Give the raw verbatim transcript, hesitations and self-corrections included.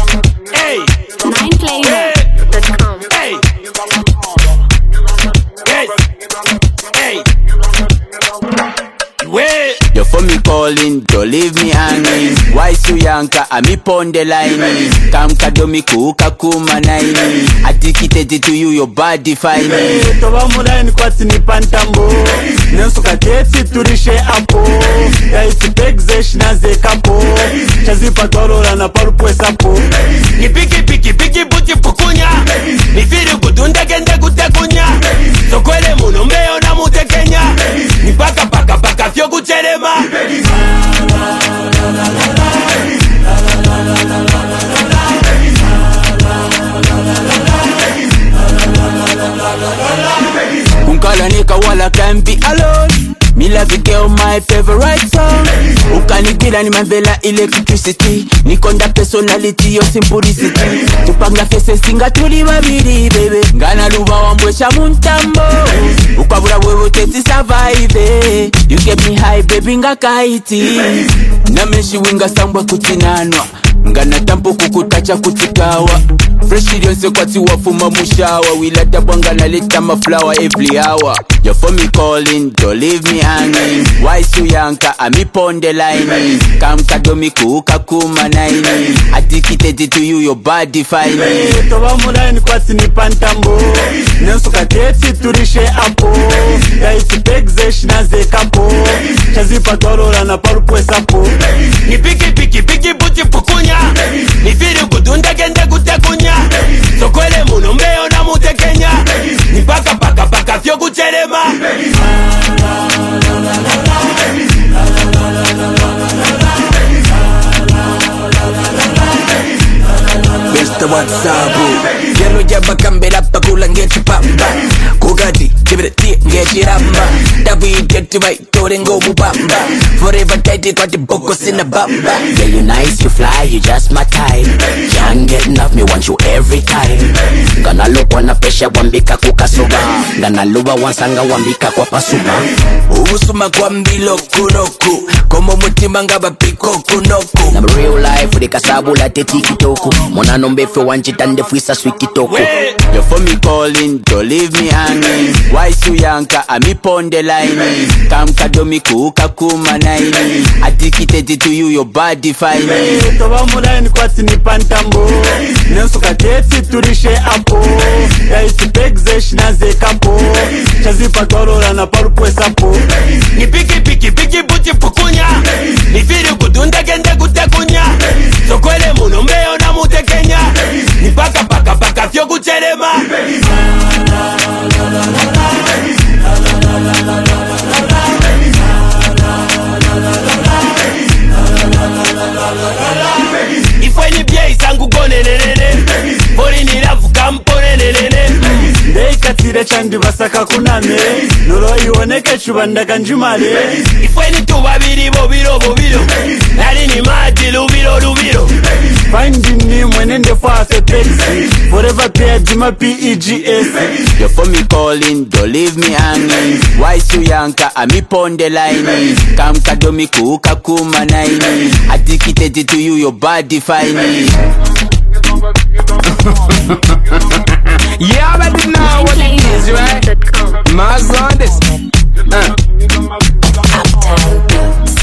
Hey, nine player dot com. Hey, yes, hey, wait. You for me calling, don't leave me hanging. Why so yanka, I me pon the line. Come kadomi kuka kuma nine. Addicted to you, your body fine. Toba mulaini kwa tini pantambo. Nensu kateti turishe apo. Ya isi pegzesh na ze kapo. Chazi patorola na paru pwesa po. Ni piki piki piki buti pukunya. Ni firi kudunda kende kutekunya. Sokwele muno mbeo na mute Kenya. Ni paka paka paka fyo kucherema. Unkala nika wala can't be alone. Me love you girl, my favorite song. Ukanigila ni mavela electricity. Nikonda personality, your simplicity. Tupanga fese singa tuli babiri, baby. Ngana luba wambwesha muntambo. Ukabura wewe teti survive. You get me high, baby, nga kaiti. Nameshi winga sambwa kutinanwa. Ngana tampo kukutacha kutikawa. Fresh ilionse kwa tiwa fuma mushawa. Wilata bwanga na leta ma flower every hour. You for me calling, don't leave me hanging. Why so yanka, I me pon the line. Come kadomi kuka kuma nine. Addicted to you, your body fine. Toba mulaini kwa tini pantambo. Nensu kateti turishe apo. Ya isi pegzesh na ze kapo. Chazi patorola na paru pwesa po. Ni piki piki piki buti pukunya. Ni firi kudunda kende kutekunya. Sokwele muno mbeo na mute Kenya. Ni paka paka paka fyo kucherema. Mister WhatsApp, yellow jabba kambela pakula ngechi pamba. Kugati, give it a tip, ngechi ramba. That we get to right, torengo mubamba. Forever tight, got the bokos in the bamba. Yeah, you nice, you fly, you just my type. Can't get enough, me want you every time. Gonna look on a pesha wambika kukasuba. Gonna luba wansanga wambika kwa pasuba. Usuma kwa mbilo kunoku. Komo mutima ngaba piko kunoku. Na real life, the kasabu la te tiki toku. Mona nombe fe wanchitande fuisa swiki toku. You for me calling, don't leave me hanging. Why so yanka, I me pon the line. Come kadomi kuka kuma nine. Addicted to you, your body fine. Toba mulaini kwa tini pantambo. Nensu kateti turishe apo. Ya isi pegzesh na ze kapo. Chazi patorola na paru pwesa po. Ni piki piki piki buti pukunya. Ni firi kudunda kende kutekunya. Sokwele muno mbeo na mute Kenya. Ni paka paka paka fyo kucherema. Ifwe ni bie isangu kone nenene. Bori ni rafu kampone nenene. Ndei katire chandi basaka kuname. Noro iwoneke chubanda kanjumale. Ifwe ni tubabiri bobiro bobiro. Nari ni mati lubiro lubiro. Finding me mwenende fase pexi. Forever paired my P E G S. You for me calling, don't leave me hanging. Why so yanka, I me pon the line. Come kadomi kuka kuma nine. Addicted to you, your body fine. Yeah, I didn't know what it is, right? Mars on this. Uh. Uptown Beats.